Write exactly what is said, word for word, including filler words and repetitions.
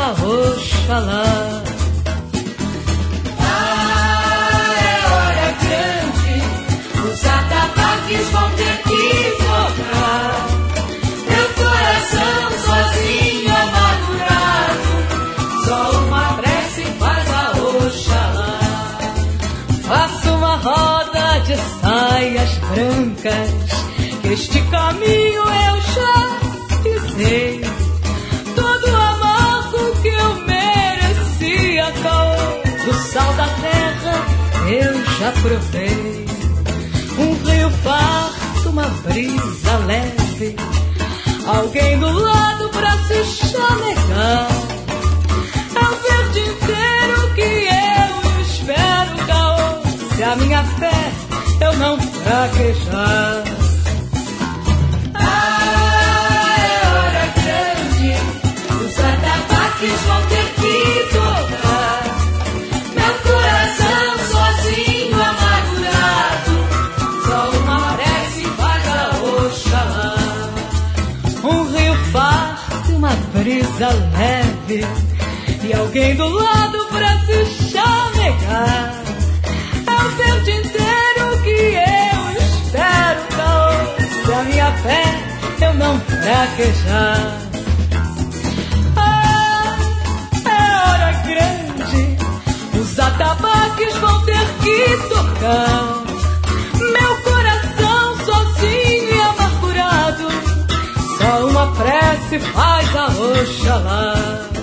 a Oxalá. Ah, é hora grande, os atabaques vão ter que tocar. Meu coração sozinho amargurado, só uma prece faz a Oxalá. Faça uma roda de saias brancas, que este caminho eu já pisei. Todo amargo que eu merecia, caô, do sal da terra eu já provei. Um rio farto, uma brisa leve, alguém do lado pra se chamegar. É o verde inteiro que eu espero, caô, se a minha fé eu não fraquejar. Ah, é hora grande, os atabaques vão ter que tocar. Meu coração sozinho amargurado, só uma prece faz a Oxalá. Um rio farto, uma brisa leve, e alguém do lado pra se chamegar. É o verde inteiro que eu espero, caô, se a minha fé eu não fraquejar. Ah, é hora grande, os atabaques vão ter que tocar. Meu coração sozinho e amargurado, só uma prece faz a Oxalá.